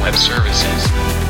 web services.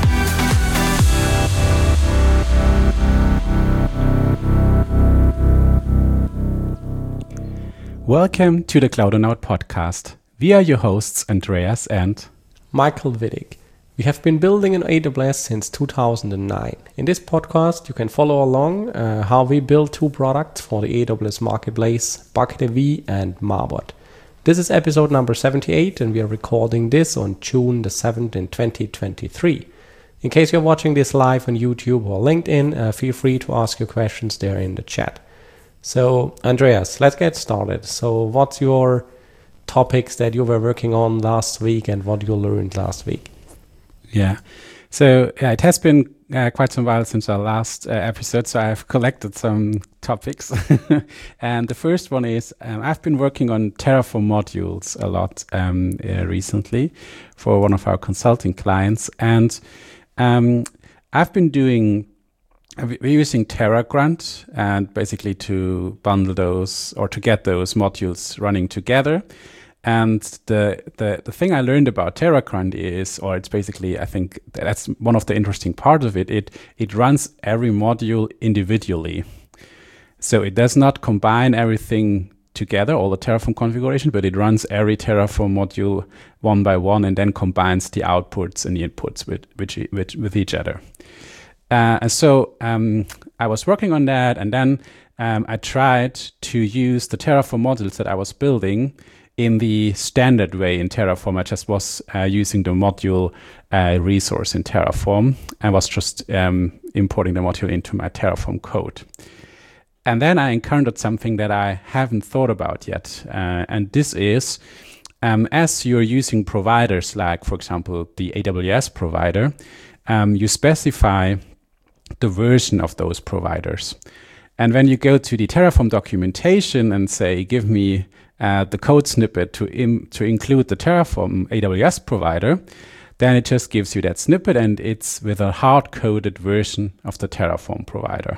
Welcome to the Cloudonaut podcast. We are your hosts, Andreas and Michael Wittig. We have been building in AWS since 2009. In this podcast, you can follow along how we build two products for the AWS Marketplace, BucketAV and Marbot. This is episode number 78, and we are recording this on June the 7th in 2023. In case you're watching this live on YouTube or LinkedIn, feel free to ask your questions there in the chat. So, Andreas, let's get started. So, what's your topics that you were working on last week and what you learned last week? Yeah. So it has been quite some while since our last episode, so I've collected some topics. And the first one is I've been working on Terraform modules a lot recently for one of our consulting clients. And I've been we're using TerraGrunt and basically to bundle those or to get those modules running together. And the thing I learned about TerraGrunt is, or it's basically, I think that's one of the interesting parts of it. It runs every module individually. So it does not combine everything together, all the Terraform configuration, but it runs every Terraform module one by one and then combines the outputs and the inputs with each other. So I was working on that, and then I tried to use the Terraform modules that I was building in the standard way in Terraform. I just was using the module resource in Terraform. I was just importing the module into my Terraform code. And then I encountered something that I haven't thought about yet. And this is, as you're using providers like, for example, the AWS provider, you specify the version of those providers. And when you go to the Terraform documentation and say, give me the code snippet to include the Terraform AWS provider, then it just gives you that snippet, and it's with a hard-coded version of the Terraform provider.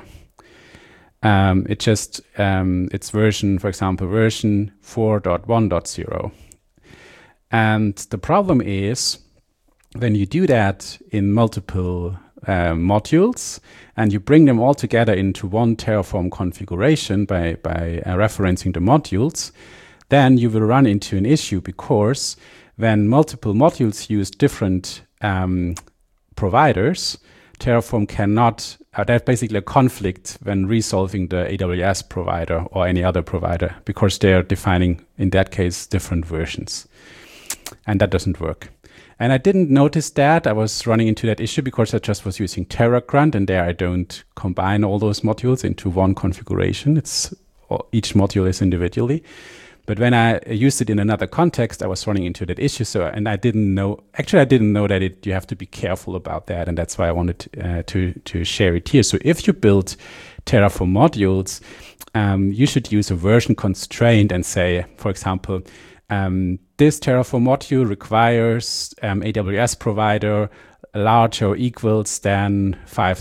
It's version, for example, version 4.1.0. And the problem is when you do that in multiple modules and you bring them all together into one Terraform configuration by referencing the modules, then you will run into an issue, because when multiple modules use different providers, Terraform cannot, there's basically a conflict when resolving the AWS provider or any other provider, because they're defining, in that case, different versions. And that doesn't work. And I didn't notice that. I was running into that issue because I just was using TerraGrunt, and there I don't combine all those modules into one configuration. Each module is individually. But when I used it in another context, I was running into that issue. And I didn't know that you have to be careful about that. And that's why I wanted to share it here. So if you build Terraform modules, you should use a version constraint and say, for example, this Terraform module requires AWS provider larger or equals than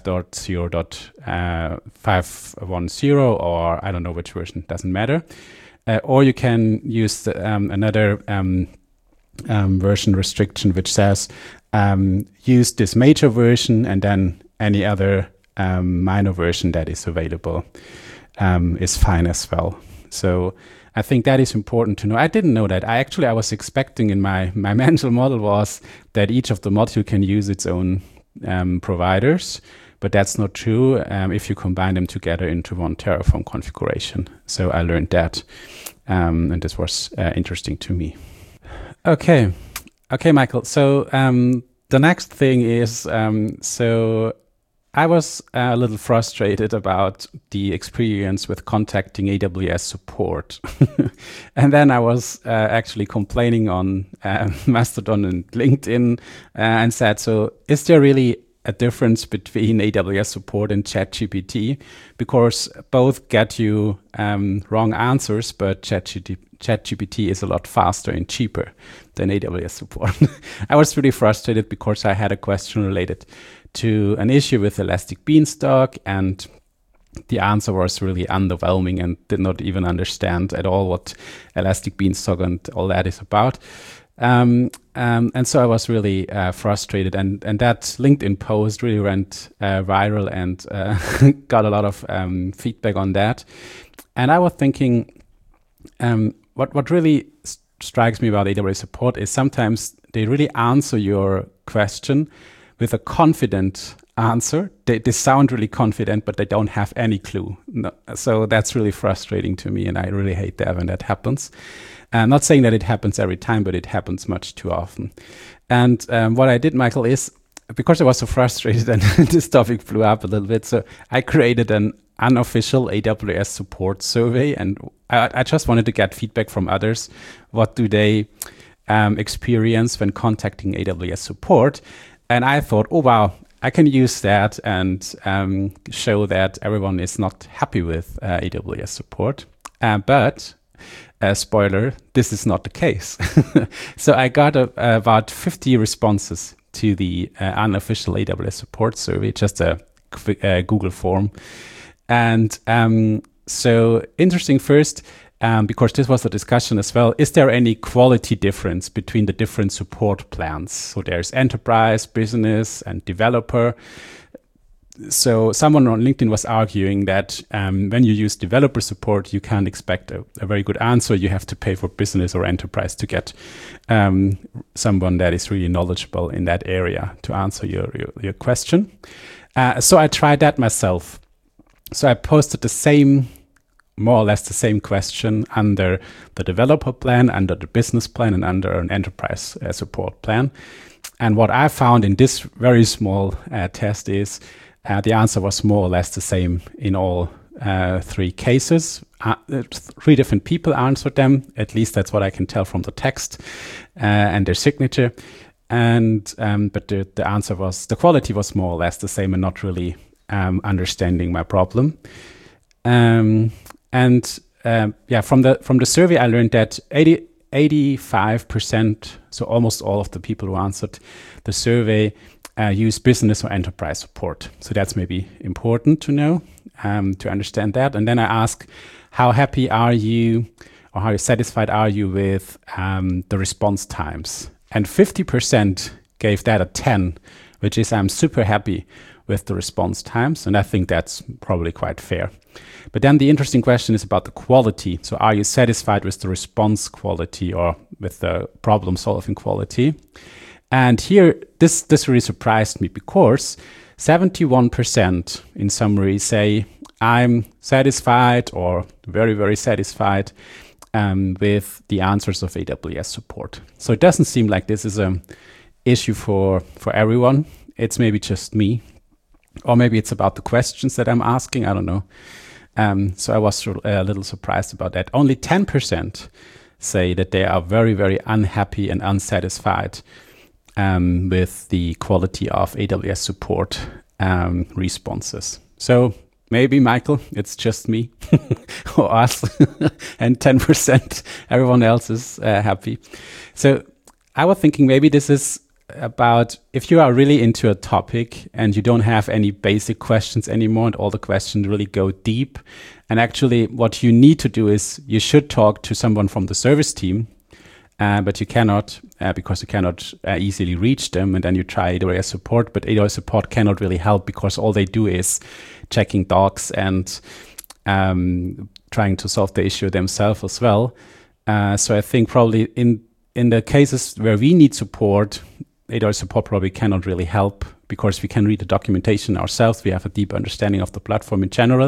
5.0.510, or I don't know which version, doesn't matter. Or you can use another version restriction which says use this major version, and then any other minor version that is available is fine as well. So I think that is important to know. I didn't know that. I was expecting in my mental model was that each of the module can use its own providers, but that's not true if you combine them together into one Terraform configuration. So I learned that, and this was interesting to me. Okay, Michael. So the next thing is, I was a little frustrated about the experience with contacting AWS support. And then I was actually complaining on Mastodon and LinkedIn and said, so is there really a difference between AWS support and ChatGPT? Because both get you wrong answers, but ChatGPT is a lot faster and cheaper than AWS support. I was really frustrated because I had a question related to an issue with Elastic Beanstalk, and the answer was really underwhelming and did not even understand at all what Elastic Beanstalk and all that is about. And so I was really frustrated, and that LinkedIn post really went viral and got a lot of feedback on that. And I was thinking, what really strikes me about AWS support is sometimes they really answer your question with a confident answer. They sound really confident, but they don't have any clue. No, so that's really frustrating to me, and I really hate that when that happens. I'm not saying that it happens every time, but it happens much too often. And what I did, Michael, is because I was so frustrated and this topic blew up a little bit, so I created an unofficial AWS support survey, and I just wanted to get feedback from others. What do they experience when contacting AWS support? And I thought, oh, wow, I can use that and show that everyone is not happy with AWS support. But spoiler, this is not the case. So I got about 50 responses to the unofficial AWS support survey, just a quick Google form. And so interesting first, because this was a discussion as well, is there any quality difference between the different support plans? So there's enterprise, business, and developer. So someone on LinkedIn was arguing that when you use developer support, you can't expect a very good answer. You have to pay for business or enterprise to get someone that is really knowledgeable in that area to answer your question. So I tried that myself. So I posted more or less the same question under the developer plan, under the business plan, and under an enterprise support plan. And what I found in this very small test is the answer was more or less the same in all three cases. 3 different people answered them. At least that's what I can tell from the text and their signature. And but the answer was, the quality was more or less the same, and not really understanding my problem. From the survey, I learned that 85%, so almost all of the people who answered the survey, use business or enterprise support. So that's maybe important to know, to understand that. And then I ask, how happy are you, or how satisfied are you with the response times? And 50% gave that a 10, which is I'm super happy with the response times. And I think that's probably quite fair. But then the interesting question is about the quality. So are you satisfied with the response quality or with the problem solving quality? And here, this really surprised me, because 71% in summary say I'm satisfied or very, very satisfied with the answers of AWS support. So it doesn't seem like this is an issue for everyone. It's maybe just me, or maybe it's about the questions that I'm asking. I don't know. So I was a little surprised about that. Only 10% say that they are very, very unhappy and unsatisfied with the quality of AWS support responses. So maybe, Michael, it's just me or us, and 10% everyone else is happy. So I was thinking maybe this is about if you are really into a topic and you don't have any basic questions anymore, and all the questions really go deep. And actually what you need to do is you should talk to someone from the service team, but you cannot because you cannot easily reach them. And then you try AWS support, but AWS support cannot really help, because all they do is checking docs and trying to solve the issue themselves as well. So I think probably in the cases where we need support, AWS support probably cannot really help, because we can read the documentation ourselves. We have a deep understanding of the platform in general.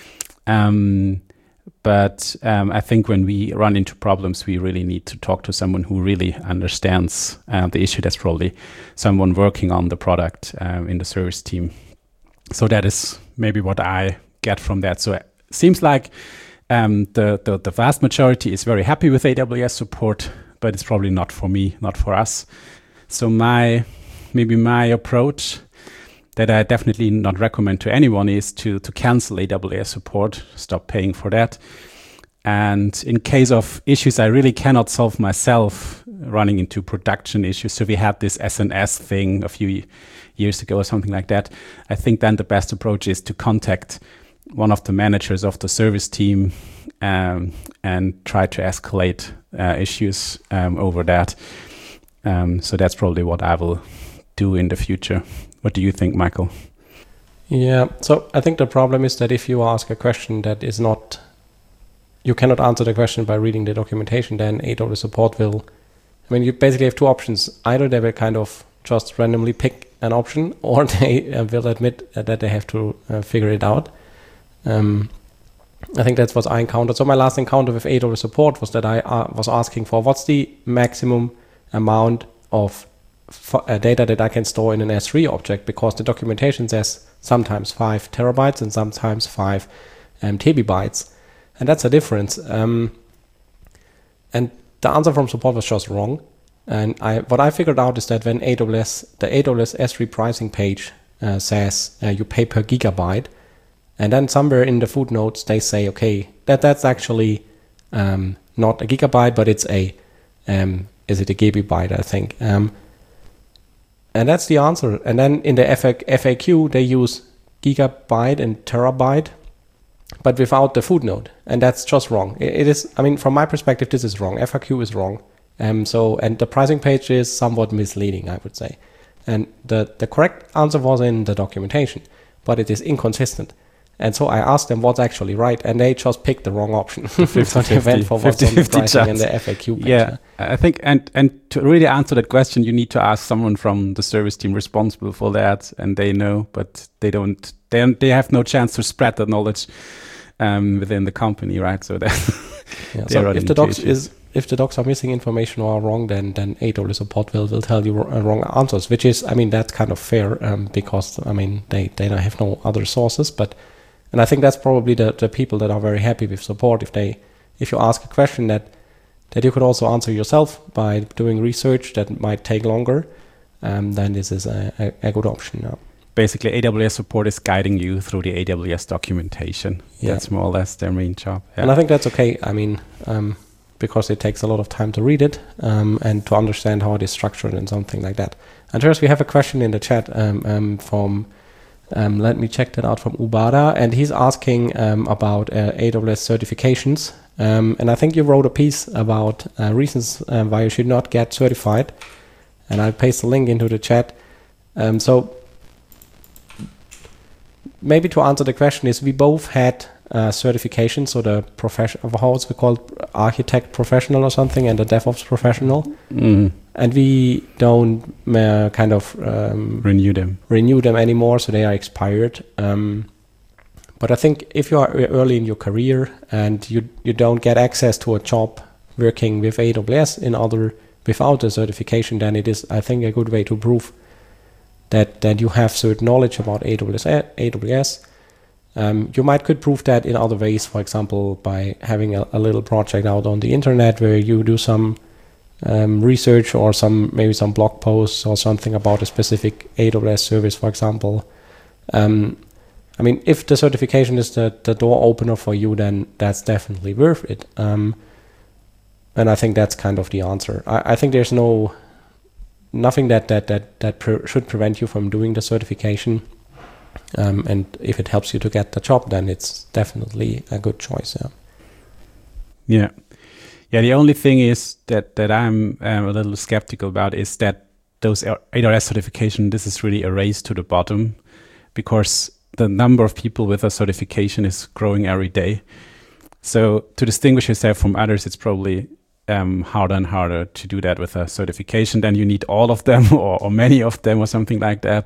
But I think when we run into problems, we really need to talk to someone who really understands the issue. That's probably someone working on the product in the service team. So that is maybe what I get from that. So it seems like the vast majority is very happy with AWS support, but it's probably not for me, not for us. So maybe my approach that I definitely not recommend to anyone is to cancel AWS support, stop paying for that. And in case of issues I really cannot solve myself, running into production issues, so we had this SNS thing a few years ago or something like that, I think then the best approach is to contact one of the managers of the service team and try to escalate issues over that. So that's probably what I will do in the future. What do you think, Michael? Yeah, so I think the problem is that if you ask a question that is not, you cannot answer the question by reading the documentation, then AWS support will, I mean, you basically have two options. Either they will kind of just randomly pick an option, or they will admit that they have to figure it out. I think that's what I encountered. So my last encounter with AWS support was that I was asking for what's the maximum amount of data that I can store in an S3 object, because the documentation says sometimes 5 terabytes and sometimes 5 TB. And that's a difference. And the answer from support was just wrong. And what I figured out is that when the AWS S3 pricing page says you pay per gigabyte, and then somewhere in the footnotes they say, okay, that's actually not a gigabyte, but it's is it a gigabyte, I think. And that's the answer. And then in the FAQ, they use gigabyte and terabyte, but without the footnote. And that's just wrong. It is, I mean, from my perspective, this is wrong. FAQ is wrong. And the pricing page is somewhat misleading, I would say. And the correct answer was in the documentation, but it is inconsistent. And so I asked them what's actually right, and they just picked the wrong option. So they went for what's on the pricing and the FAQ page. Yeah, I think, and to really answer that question, you need to ask someone from the service team responsible for that, and they know, but they don't. They have no chance to spread that knowledge within the company, right? So that so if the docs are missing information or are wrong, then AWS support will tell you wrong answers, which is, I mean, that's kind of fair because, I mean, they don't have no other sources, and I think that's probably the people that are very happy with support. If you ask a question that you could also answer yourself by doing research that might take longer, then this is a good option. Yeah. Basically, AWS support is guiding you through the AWS documentation. Yeah. That's more or less their main job. Yeah. And I think that's okay. I mean, because it takes a lot of time to read it and to understand how it is structured and something like that. Andreas, we have a question in the chat from, let me check that out, from Ubada, and he's asking about AWS certifications. And I think you wrote a piece about reasons why you should not get certified. And I'll paste the link into the chat. So maybe to answer the question is, we both had certification, so the profession, how it's called, architect professional or something, and the DevOps professional, and we don't kind of renew them anymore, so they are expired. But I think if you are early in your career and you don't get access to a job working with AWS without a certification, then it is, I think, a good way to prove that you have certain knowledge about AWS. You could prove that in other ways, for example, by having a little project out on the internet where you do some research or maybe some blog posts or something about a specific AWS service, for example. I mean, if the certification is the door opener for you, then that's definitely worth it. And I think that's kind of the answer. I think there's nothing that should prevent you from doing the certification. And if it helps you to get the job, then it's definitely a good choice. Yeah. The only thing is that I'm a little skeptical about is that those AWS certification, this is really a race to the bottom, because the number of people with a certification is growing every day. So to distinguish yourself from others, it's probably harder and harder to do that with a certification. Then you need all of them or many of them or something like that.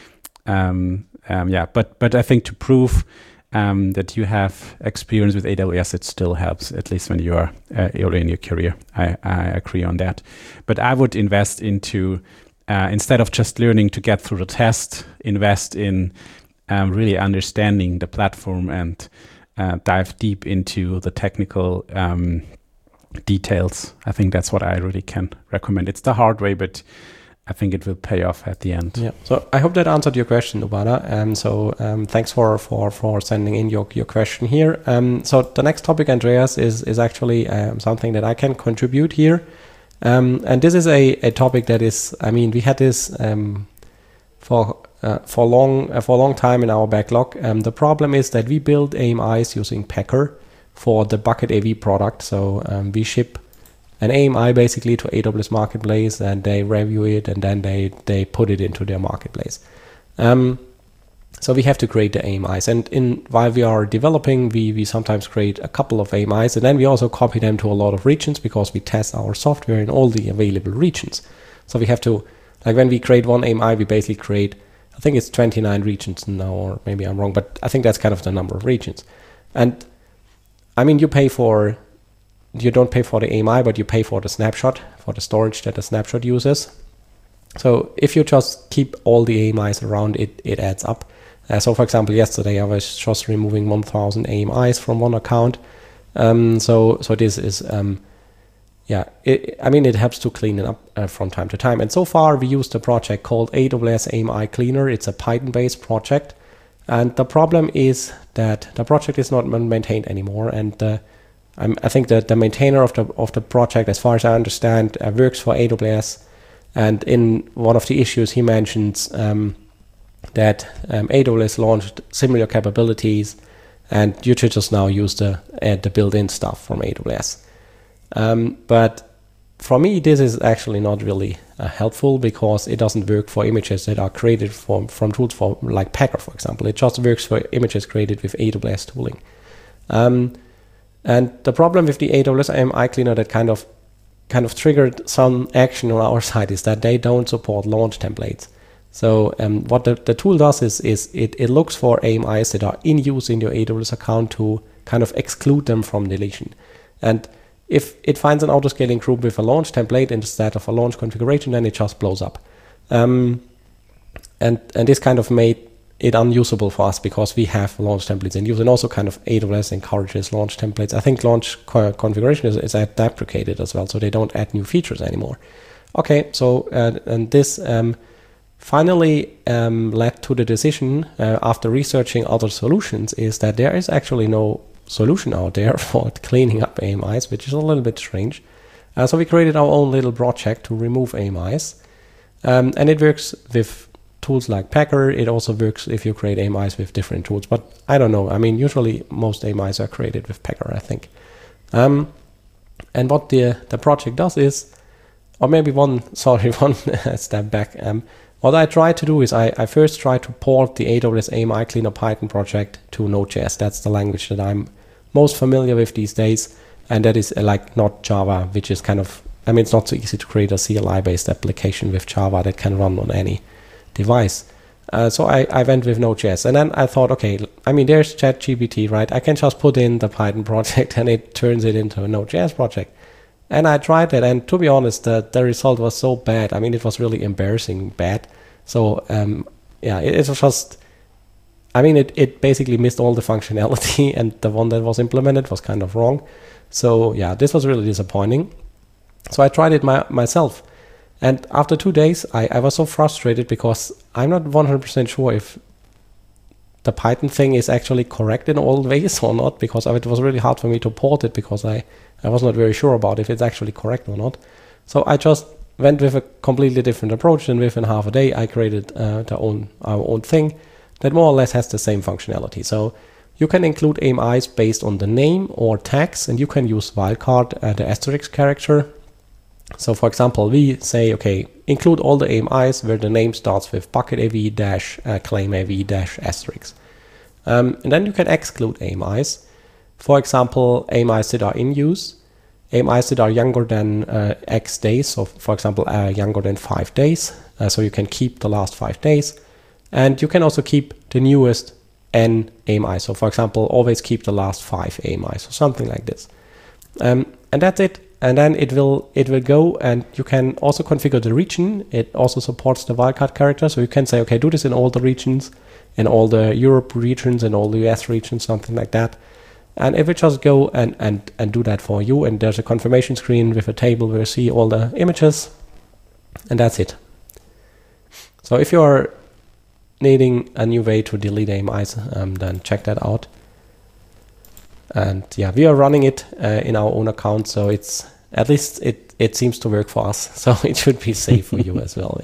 But I think to prove that you have experience with AWS, it still helps, at least when you are early in your career. I agree on that. But I would invest into, instead of just learning to get through the test, invest in really understanding the platform and dive deep into the technical details. I think that's what I really can recommend. It's the hard way, but I think it will pay off at the end. Yeah. So I hope that answered your question, Ubada. Thanks for sending in your question here. So the next topic, Andreas, is actually something that I can contribute here. And this is a topic that is, I mean, we had this for a long time in our backlog. The problem is that we build AMIs using Packer for the Bucket AV product. So we ship an AMI basically to AWS Marketplace, and they review it, and then they put it into their marketplace. So we have to create the AMIs, and while we are developing, we sometimes create a couple of AMIs, and then we also copy them to a lot of regions because we test our software in all the available regions. So we have to, like when we create one AMI, we basically create, I think it's 29 regions now, or maybe I'm wrong, but I think that's kind of the number of regions. And I mean, you don't pay for the AMI, but you pay for the snapshot, for the storage that the snapshot uses. So if you just keep all the AMIs around, it adds up. So for example, yesterday I was just removing 1,000 AMIs from one account. So this is, it helps to clean it up from time to time. And so far we used a project called AWS AMI Cleaner. It's a Python-based project. And the problem is that the project is not maintained anymore. And I think that the maintainer of the project, as far as I understand, works for AWS. And in one of the issues he mentions that AWS launched similar capabilities, and you should just now use the built-in stuff from AWS. But for me, this is actually not really helpful because it doesn't work for images that are created from tools for like Packer, for example. It just works for images created with AWS tooling. And the problem with the AWS AMI Cleaner that kind of triggered some action on our side is that they don't support launch templates. So what the tool does is it looks for AMIs that are in use in your AWS account to kind of exclude them from deletion. And if it finds an autoscaling group with a launch template instead of a launch configuration, then it just blows up. And this kind of made it unusable for us because we have launch templates in use, and also kind of AWS encourages launch templates. I think launch configuration is deprecated as well, so they don't add new features anymore. Okay, so and this finally led to the decision after researching other solutions is that there is actually no solution out there for cleaning up AMIs, which is a little bit strange. So we created our own little project to remove AMIs, and it works with tools like Packer. It also works if you create AMIs with different tools, but I don't know. I mean, usually most AMIs are created with Packer, I think. And what the project does is, or maybe one step back. What I try to do is I first try to port the AWS AMI Cleaner Python project to Node.js. That's the language that I'm most familiar with these days. And that is like not Java, which is kind of, I mean, it's not so easy to create a CLI-based application with Java that can run on any device. So I went with Node.js. And then I thought, okay, I mean, there's ChatGPT, right? I can just put in the Python project and it turns it into a Node.js project. And I tried that, and to be honest, the result was so bad. I mean, it was really embarrassing bad. So it was just, I mean, it basically missed all the functionality, and the one that was implemented was kind of wrong. So yeah, this was really disappointing. So I tried it myself. And after 2 days, I was so frustrated because I'm not 100% sure if the Python thing is actually correct in all ways or not, because it was really hard for me to port it because I was not very sure about if it's actually correct or not. So I just went with a completely different approach, and within half a day I created our own thing that more or less has the same functionality. So you can include AMIs based on the name or tags, and you can use wildcard, the asterisk character. So for example, we say, okay, include all the AMIs where the name starts with bucket AV dash claim AV dash asterisk. And then you can exclude AMIs. For example, AMIs that are in use, AMIs that are younger than X days. So for example, younger than 5 days. So you can keep the last 5 days. And you can also keep the newest N AMI. So for example, always keep the last 5 AMIs or something like this. And that's it. And then it will go, and you can also configure the region. It also supports the wildcard character. So you can say, okay, do this in all the regions, in all the Europe regions and all the US regions, something like that. And it will just go and do that for you. And there's a confirmation screen with a table where you see all the images. And that's it. So if you're needing a new way to delete AMIs, then check that out. And yeah, we are running it in our own account, so it's at least it seems to work for us. So it should be safe for you as well.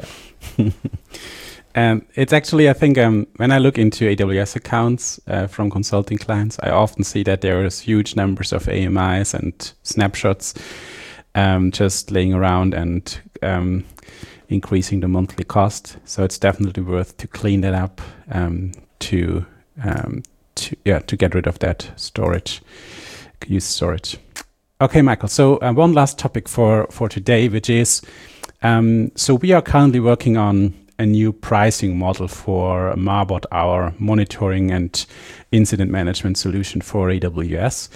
Yeah. It's actually, I think, when I look into AWS accounts from consulting clients, I often see that there is huge numbers of AMIs and snapshots. just laying around and increasing the monthly cost. So it's definitely worth to clean that up to get rid of that storage, used storage. Okay, Michael. So one last topic for today, which is so we are currently working on a new pricing model for Marbot, our monitoring and incident management solution for AWS.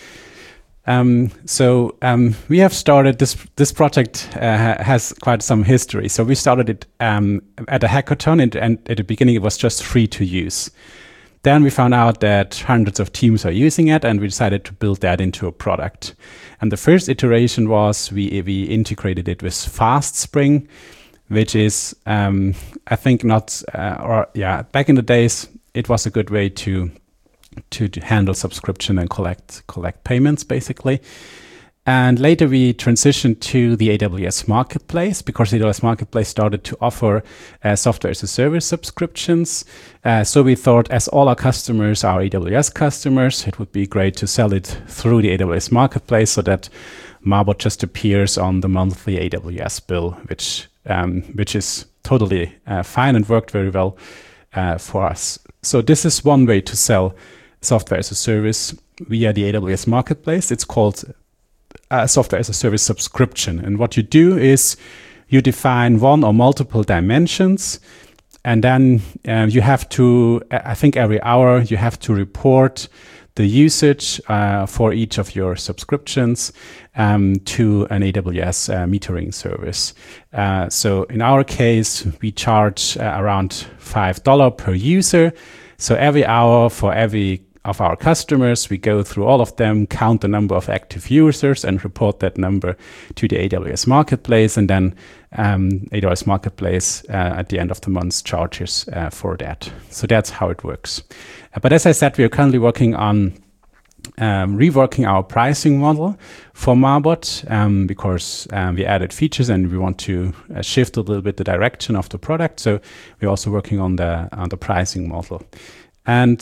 We have started this project has quite some history. So we started it at a hackathon, and at the beginning it was just free to use. Then we found out that hundreds of teams are using it, and we decided to build that into a product. And the first iteration was we integrated it with FastSpring, which is, I think back in the days, it was a good way to handle subscription and collect payments, basically. And later we transitioned to the AWS Marketplace, because the AWS Marketplace started to offer software as a service subscriptions. So we thought, as all our customers are AWS customers, it would be great to sell it through the AWS Marketplace so that Marbot just appears on the monthly AWS bill, which is totally fine and worked very well for us. So this is one way to sell software as a service via the AWS Marketplace. It's called software as a service subscription. And what you do is you define one or multiple dimensions, and then you have to, I think every hour, you have to report the usage for each of your subscriptions to an AWS metering service. So in our case, we charge around $5 per user. So every hour for every of our customers, we go through all of them, count the number of active users, and report that number to the AWS Marketplace. And then AWS Marketplace at the end of the month charges for that. So that's how it works. But as I said, we are currently working on reworking our pricing model for Marbot because we added features and we want to shift a little bit the direction of the product. So we're also working on the pricing model. And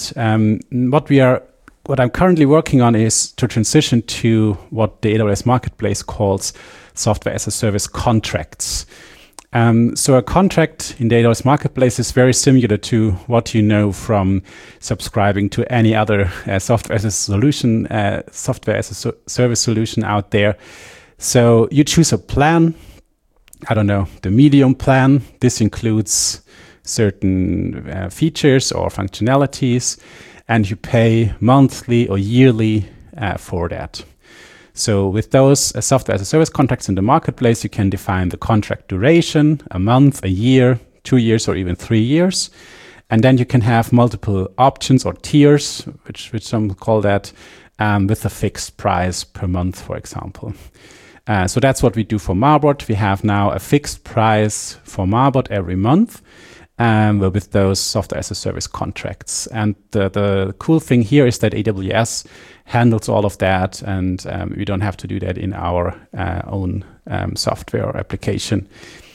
what I'm currently working on is to transition to what the AWS Marketplace calls software as a service contracts. So a contract in the AWS Marketplace is very similar to what you know from subscribing to any other software as a service solution out there. So you choose a plan, I don't know, the medium plan. This includes certain features or functionalities, and you pay monthly or yearly for that. So with those software as a service contracts in the marketplace, you can define the contract duration, a month, a year, 2 years, or even 3 years. And then you can have multiple options or tiers, which some call that, with a fixed price per month, for example. So that's what we do for Marbot. We have now a fixed price for Marbot every month. With those software as a service contracts. And the cool thing here is that AWS handles all of that, and we don't have to do that in our own software or application.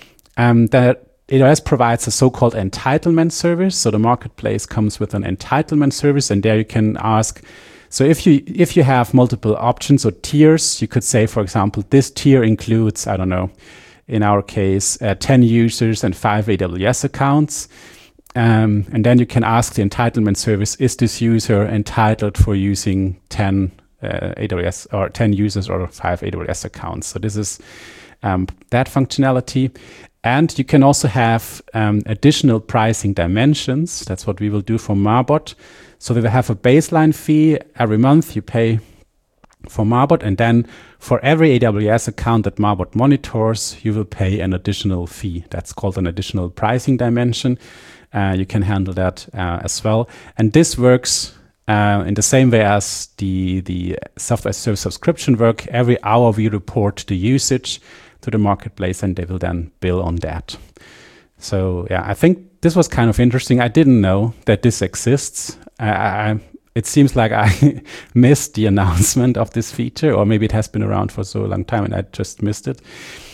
That AWS provides a so-called entitlement service. So the marketplace comes with an entitlement service, and there you can ask, so if you have multiple options or tiers, you could say, for example, this tier includes, I don't know, in our case, 10 users and 5 AWS accounts. And then you can ask the entitlement service, is this user entitled for using 10 AWS or 10 users or 5 AWS accounts? So this is that functionality. And you can also have additional pricing dimensions. That's what we will do for Marbot. So we will have a baseline fee every month you pay for Marbot, and then for every AWS account that Marbot monitors, you will pay an additional fee. That's called an additional pricing dimension. You can handle that as well. And this works in the same way as the software as a service subscription work. Every hour we report the usage to the marketplace, and they will then bill on that. So yeah, I think this was kind of interesting. I didn't know that this exists. It seems like I missed the announcement of this feature, or maybe it has been around for so long time and I just missed it.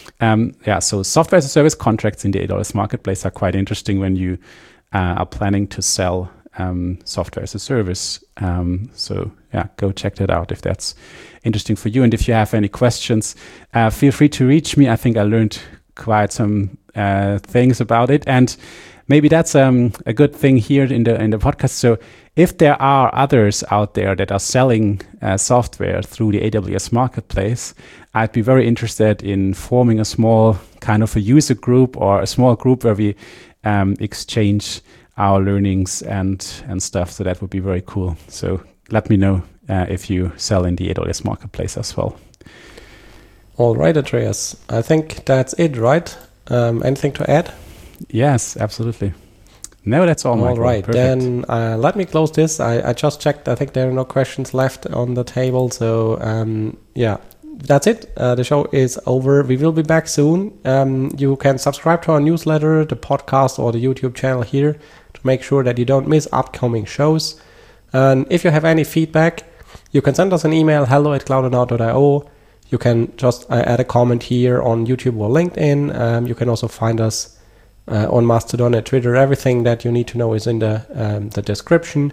So software as a service contracts in the AWS Marketplace are quite interesting when you are planning to sell software as a service. go check that out if that's interesting for you. And if you have any questions, feel free to reach me. I think I learned quite some things about it, and maybe that's a good thing here in the podcast. So if there are others out there that are selling software through the AWS Marketplace, I'd be very interested in forming a small kind of a user group or a small group where we exchange our learnings and stuff. So that would be very cool. So let me know if you sell in the AWS Marketplace as well. All right, Andreas. I think that's it, right? Anything to add? Yes, absolutely. No, that's all. All right, then let me close this. I just checked. I think there are no questions left on the table. So that's it. The show is over. We will be back soon. You can subscribe to our newsletter, the podcast, or the YouTube channel here to make sure that you don't miss upcoming shows. And if you have any feedback, you can send us an email, hello@cloudonow.io. You can just add a comment here on YouTube or LinkedIn. You can also find us on Mastodon and Twitter. Everything that you need to know is in the description.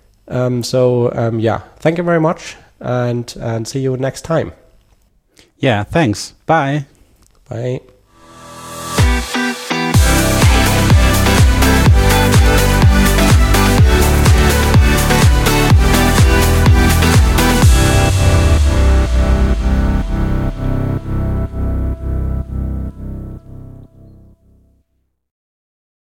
Thank you very much, and see you next time. Yeah, thanks. Bye. Bye.